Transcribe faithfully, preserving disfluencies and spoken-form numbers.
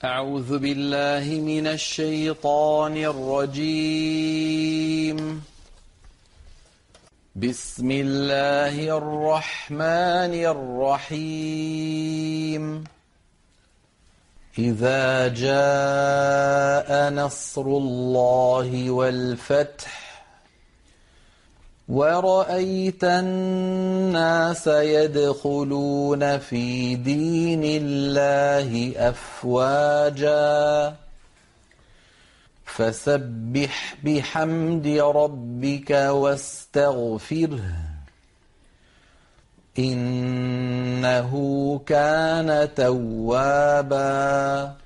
أعوذ بالله من الشيطان الرجيم. بسم الله الرحمن الرحيم. إذا جاء نصر الله والفتح ورأيت الناس يدخلون في دين الله أفواجا فسبح بحمد ربك واستغفره إنه كان توابا